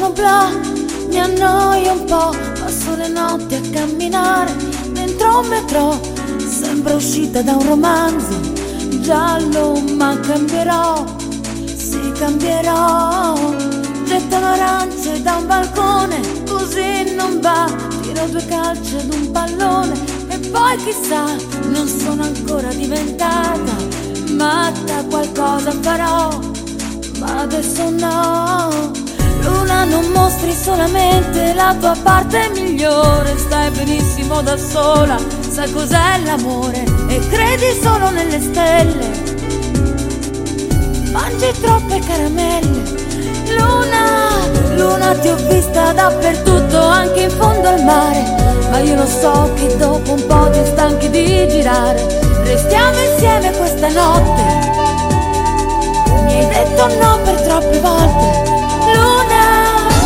blu, mi annoio un po', passo le notti a camminare dentro un metro, sembra uscita da un romanzo giallo, ma cambierò, sì cambierò. Gettano arance da un balcone, così non va, tiro due calci ad un pallone e poi chissà, non sono ancora diventata matta, qualcosa farò, ma adesso no. Luna, non mostri solamente la tua parte migliore, stai benissimo da sola, sai cos'è l'amore e credi solo nelle stelle, mangi troppe caramelle. Luna, Luna, ti ho vista dappertutto, anche in fondo al mare, ma io lo so che dopo un po' ti stanchi di girare. Restiamo insieme questa notte, mi hai detto no per troppe volte. Luna,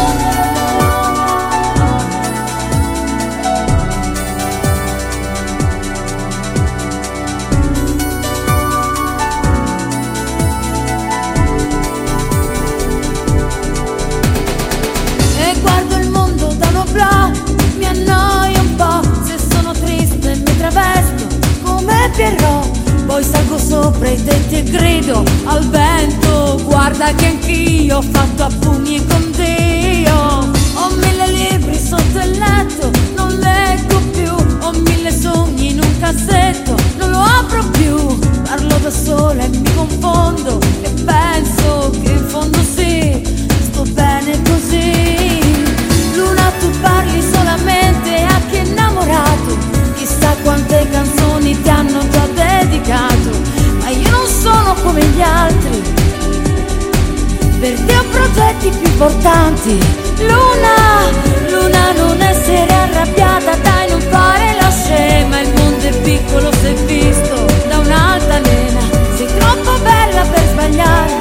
e guardo il mondo da un oblò, mi annoio un po', se sono triste mi travesto come Pierrot, poi salgo sopra i tetti e grido al vento, guarda che anch'io ho fatto a pugni con Dio. Ho 1000 libri sotto il letto, non leggo più, ho 1000 sogni in un cassetto, non lo apro più, parlo da sola e mi confondo e penso che in fondo sì, sto bene così. Luna, tu parli solamente a chi è innamorato, chissà quante canzoni ti hanno già dedicato, ma io non sono come gli altri, perché ho progetti più importanti. Luna, Luna, non essere arrabbiata, dai, non fare la scema, il mondo è piccolo se visto da un'altalena, sei troppo bella per sbagliare,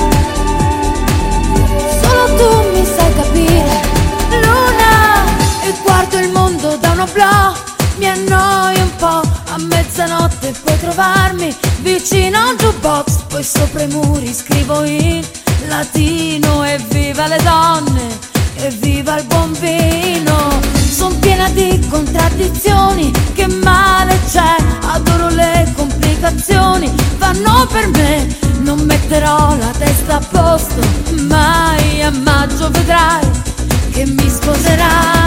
solo tu mi sai capire. Luna, e guardo il mondo da un oblò, mi annoio un po', a mezzanotte puoi trovarmi vicino a un jukebox, poi sopra i muri scrivo in latino evviva le donne, evviva il buon vino. Son piena di contraddizioni, che male c'è, adoro le complicazioni, vanno per me, non metterò la testa a posto mai, a maggio vedrai che mi sposerai.